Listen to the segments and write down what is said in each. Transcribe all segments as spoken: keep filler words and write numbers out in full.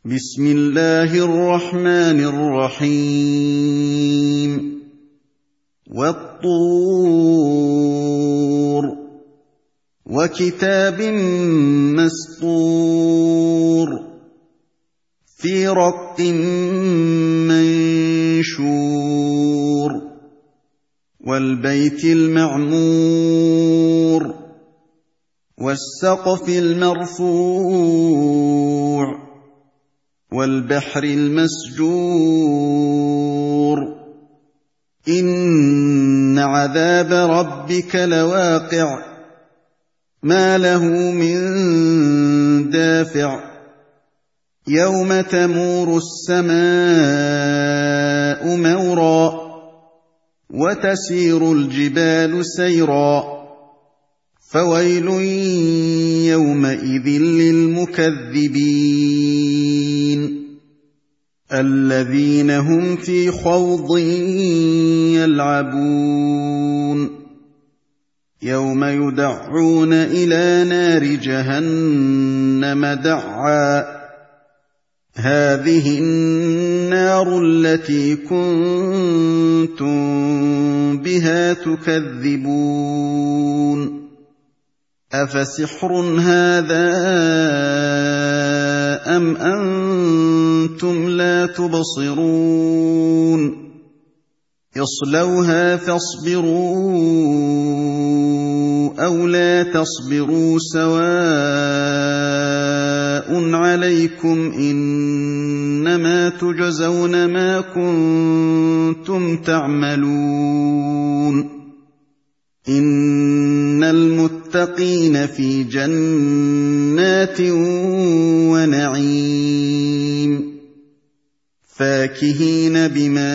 بسم الله الرحمن الرحيم والطور وكتاب مسطور في رق منشور والبيت المعمور والسقف المرفوع والبحر المسجور إن عذاب ربك لواقع ما له من دافع يوم تمور السماء مورا وتسير الجبال سيرا فويل يومئذ للمكذبين الذين هم في خوض يلعبون يوم يدعون إلى نار جهنم دعا هذه النار التي كنتم بها تكذبون أفسحر هذا أم أنتم لا تبصرون اصلوها فاصبروا أو لا تصبروا سواء عليكم إنما تجزون ما كنتم تعملون إن المتقين في جنات ونعيم فاكهين بما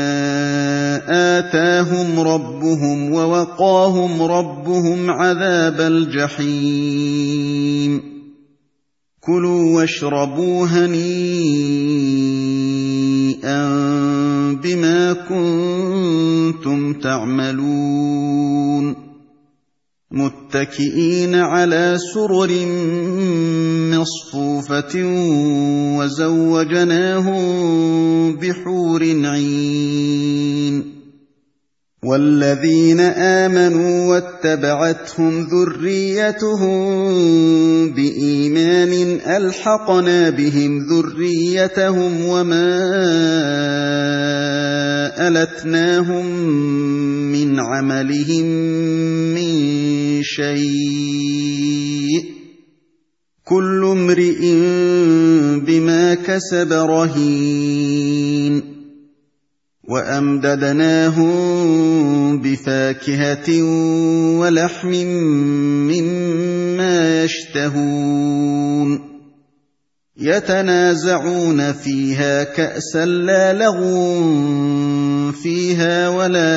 آتاهم ربهم ووقاهم ربهم عذاب الجحيم كلوا واشربوا هنيئا بما كنتم تعملون متكئين على سرر مصفوفة وزوجناهم بحور عين والذين آمنوا واتبعتهم ذريتهم بإيمان ألحقنا بهم ذريتهم وما ألتناهم من عملهم من شيء كل امرئ بما كسب رهين وأمددناهم بفاكهة ولحم مما يشتهون يتنازعون فيها كأسا لا لغو فيها ولا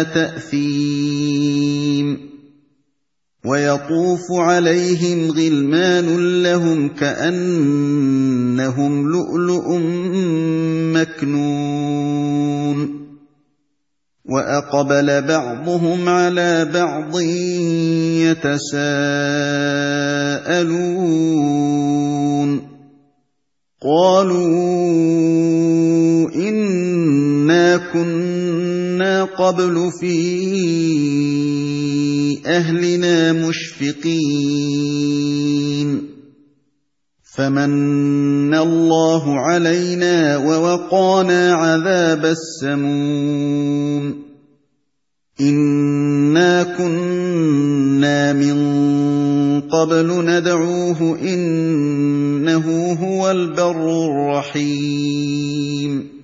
تأثيم ويطوف عليهم غلمان لهم كأنهم لؤلؤ مكنون وأقبل بعضهم على بعض يتساءلون قالوا إنا كنا قبل في أهلنا مشفقين فمن الله علينا ووقانا عذاب السموم إنا كنا من قبل ندعوه إنه هو البر الرحيم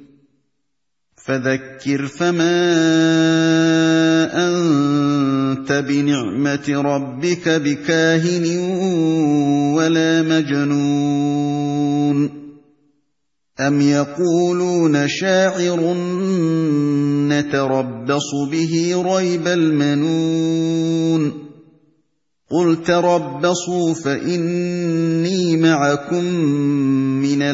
فذكر فما أنت بنعمة ربك بكاهن ولا مجنون أم يقولون شاعر نتربص به ريب المنون قل تربصوا فإني معكم من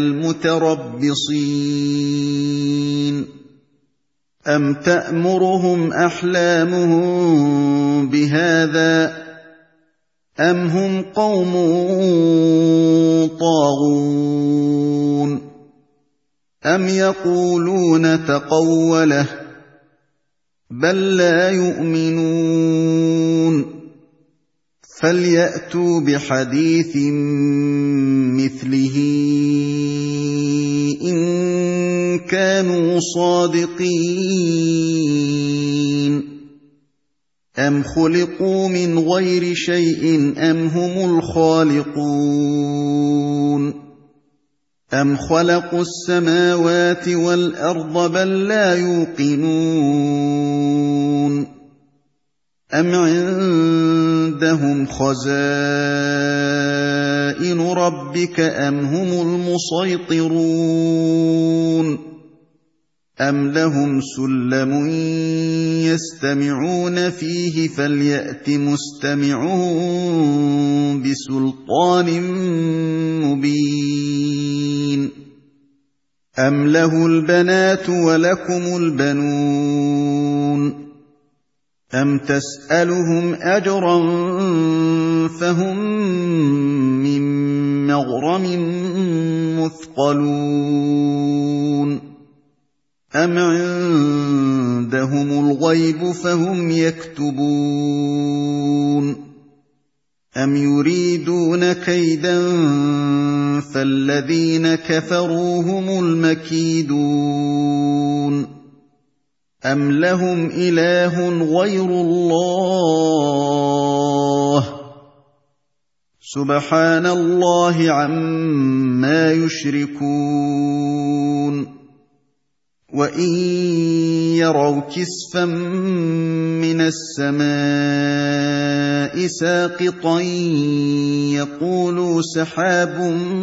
المتربصين أم تأمرهم أحلامهم بهذا أم هم قوم طاغون أَمْ يَقُولُونَ تَقَوَّلَهُ ۚ بَل لَّا يُؤْمِنُونَ فَلْيَأْتُوا بِحَدِيثٍ مِّثْلِهِ إِن كَانُوا صَادِقِينَ أَمْ خُلِقُوا مِنْ غَيْرِ شَيْءٍ أَمْ هُمُ الْخَالِقُونَ أَمْ خَلَقُوا السَّمَاوَاتِ وَالْأَرْضَ بَل لَّا يُوقِنُونَ أَمْ عِندَهُمْ خَزَائِنُ رَبِّكَ أَمْ هُمُ الْمُصَيْطِرُونَ أَمْ لَهُمْ سُلَّمٌ يَسْتَمِعُونَ فِيهِ فَلْيَأْتِ مُسْتَمِعُهُم بِسُلْطَانٍ مُّبِينٍ أَمْ لَهُ الْبَنَاتُ وَلَكُمُ الْبَنُونَ أَمْ تَسْأَلُهُمْ أَجْرًا فَهُم مِّن مَّغْرَمٍ مُّثْقَلُونَ أَمْ عِندَهُمُ الْغَيْبُ فَهُمْ يَكْتُبُونَ أَمْ يُرِيدُونَ كَيْدًا فَالَّذِينَ كَفَرُوا هُمُ الْمَكِيدُونَ أَمْ لَهُمْ إِلَٰهٌ غَيْرُ اللَّهِ سُبْحَانَ اللَّهِ عَمَّا يُشْرِكُونَ وَإِن يَرَوْا كِسْفًا مِّنَ السَّمَاءِ سَاقِطًا يَقُولُوا سَحَابٌ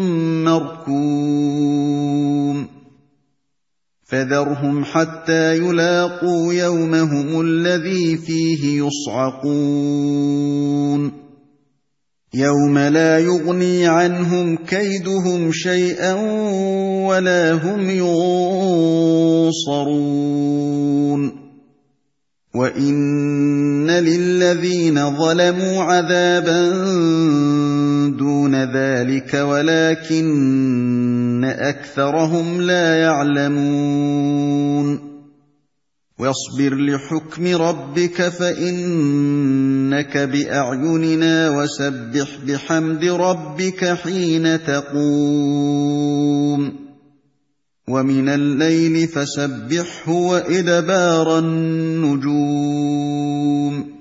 مَّرْكُومٌ فَذَرْهُمْ حَتَّىٰ يُلَاقُوا يَوْمَهُمُ الَّذِي فِيهِ يُصْعَقُونَ يَوْمَ لَا يُغْنِي عَنْهُمْ كَيْدُهُمْ شَيْئًا وَلَا هُمْ يُنصَرُونَ وَإِنَّ لِلَّذِينَ ظَلَمُوا عَذَابًا دُونَ ذَٰلِكَ وَلَٰكِنَّ أَكْثَرَهُمْ لَا يَعْلَمُونَ وَاصْبِرْ لِحُكْمِ رَبِّكَ فَإِنَّكَ بِأَعْيُنِنَا وَسَبِّحْ بِحَمْدِ رَبِّكَ حِينَ تَقُومُ وَمِنَ اللَّيْلِ فَسَبِّحْهُ وَإِدْبَارَ النُّجُومِ